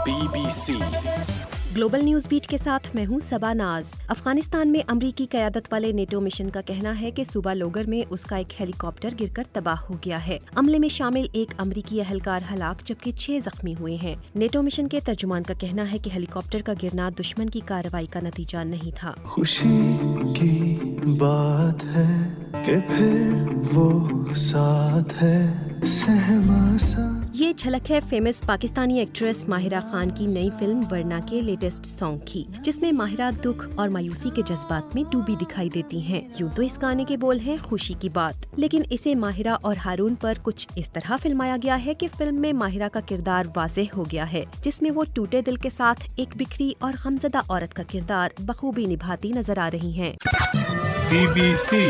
BBC global news beat के साथ मैं हूं सबा नाज। अफगानिस्तान में अमरीकी क़यादत वाले नेटो मिशन का कहना है कि सूबा लोगर में उसका एक हेलीकॉप्टर गिरकर तबाह हो गया है। अमले में शामिल एक अमरीकी एहलकार हलाक जबकि 6 जख्मी हुए हैं। नेटो मिशन के तर्जुमान का कहना है कि हेलीकॉप्टर का गिरना दुश्मन की कार्रवाई का नतीजा नहीं था। खुशी की बात है कि फिर वो साथ है सहमा सा। ये झलक है फेमस पाकिस्तानी एक्ट्रेस माहिरा खान की नई फिल्म वरना के लेटेस्ट सॉन्ग की, जिसमें माहिरा दुख और मायूसी के जज्बात में डूबी दिखाई देती हैं। यूं तो इस गाने के बोल हैं खुशी की बात, लेकिन इसे माहिरा और हारून पर कुछ इस तरह फिल्माया गया है कि फिल्म में माहिरा का किरदार वाज़ेह हो गया है, जिसमें वो टूटे दिल के साथ एक बिखरी और गमज़दा औरत का किरदार बखूबी निभाती नजर आ रही हैं। BBC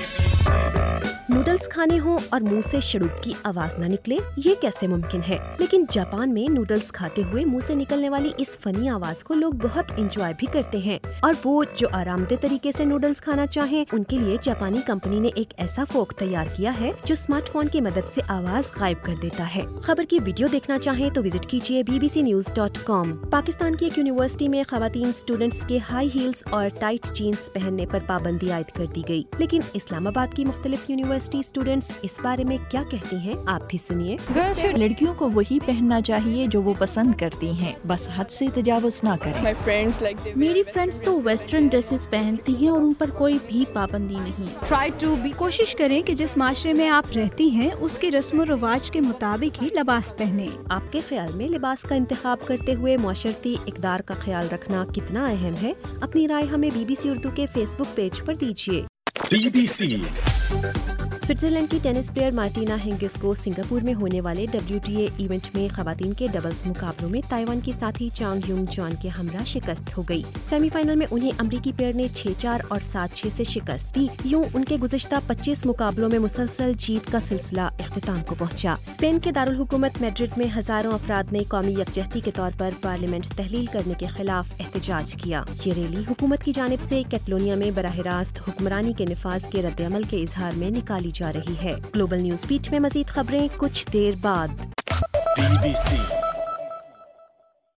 नूडल्स खाने हों और मुंह से शड़ूप की आवाज न निकले, ये कैसे मुमकिन है? लेकिन जापान में नूडल्स खाते हुए मुंह से निकलने वाली इस फनी आवाज को लोग बहुत एंजॉय भी करते हैं, और वो जो आरामदेह तरीके से नूडल्स खाना चाहें, उनके लिए जापानी कंपनी ने एक ऐसा फोक तैयार किया है जो स्मार्टफोन की मदद से आवाज गायब कर देता है। खबर की वीडियो देखना चाहें तो विजिट कीजिए bbcnews.com। पाकिस्तान की एक यूनिवर्सिटी में खवातीन स्टूडेंट्स के हाई हील्स और टाइट जीन्स पहनने पर पाबंदी आयद कर दी गई, लेकिन इस्लामाबाद की मुख्तलिफ यूनिवर्सिटी स्टूडेंट्स इस बारे में क्या कहती हैं, आप भी सुनिए। लड़कियों को वही पहनना चाहिए जो वो पसंद करती हैं, बस हद से तजावुज़ ना करें। मेरी फ्रेंड्स तो वेस्टर्न ड्रेसेस पहनती हैं और उन पर कोई भी पाबंदी नहीं। कोशिश करें कि जिस माशरे में आप रहती हैं उसके रस्म रवाज के मुताबिक ही लिबास पहने। आपके ख्याल में लिबास का इंतखाब करते हुए मुआशरती इक़दार का ख्याल रखना कितना अहम है? अपनी राय हमें BBC उर्दू के फेसबुक पेज पर दीजिए। BBC स्विट्जरलैंड की टेनिस प्लेयर मार्टिना हिंगिस को सिंगापुर में होने वाले WTA इवेंट में खवातीन के डबल्स मुकाबलों में ताइवान की साथी चांग यूंग जॉन के हमरा शिकस्त हो गई। सेमीफाइनल में उन्हें अमरीकी प्लेयर ने 6-4 और 7-6 से शिकस्त दी। यूं उनके गुज़िश्ता 25 मुकाबलों में मुसलसल जीत का सिलसिला इख्तिताम को पहुंचा। स्पेन के दारुल हुकूमत मैड्रिड में हजारों अफराद ने कौमी यकजहती के तौर पर पार्लियामेंट तहलील करने के खिलाफ एहतजाज किया। ये रैली हुकूमत की जानिब से कैटलोनिया में बराह रास्त हुक्मरानी के निफाज के रद्द-ए-अमल के इजहार में निकाली जा रही है। ग्लोबल न्यूज बीट में मजीद खबरें कुछ देर बाद। BBC